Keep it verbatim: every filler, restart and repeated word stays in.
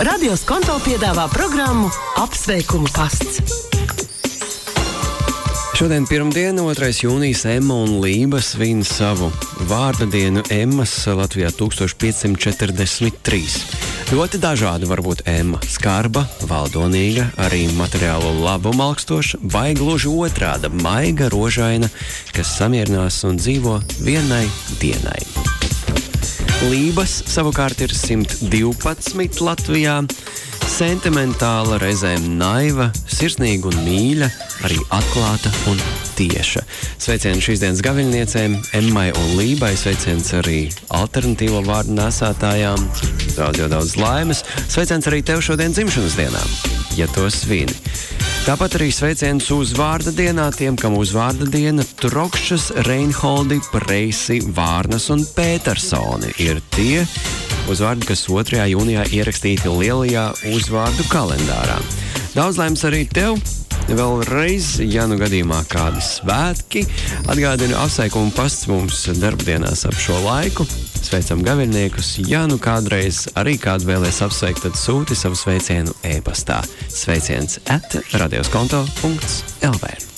Radio Skonto piedāvā programmu Apsveikumu pasts. Šodien pirmdiena, otrais jūnijas, Emma un Lība svin savu vārda dienu. Emmas Latvijā tūkstoš piecsimt četrdesmit trīs. Ļoti dažādi var būt Emma. Skarba, valdonīga, arī materiālo labumu augstoša, vai gluži otrāda, maiga, rožaina, kas samierinās un dzīvo vienai dienai. Lības savukārt ir simt divpadsmit Latvijā. Sentimentāla, reizēm naiva, sirsnīga un mīļa, arī atklāta un tieša. Sveicieni šīs dienas gaviļniecēm, Emmai un Lībai, sveiciens arī alternatīvo vārdu nesātājām, daudz jau daudz laimes, sveiciens arī tev šodien dzimšanas dienā, ja to svini. Tāpat arī sveiciens uzvārda dienā tiem, kam uzvārda diena. Trokšas, Reinholdi, Preisi, Vārnas un Pētersoni ir tie uzvārdi, kas otrajā jūnijā ierakstīti lielajā uzvārdu kalendārā. Daudz laimes arī tev! Vēlreiz, ja nu gadījumā kādi svētki, atgādinu apsveikumu pasts mums darbdienās ap šo laiku. Sveicam gaviļniekus, ja nu kādreiz arī kādu vēlēs apsveikt, tad sūti savu sveicienu e-pastā. Sveiciens at radioskonto punkts l v.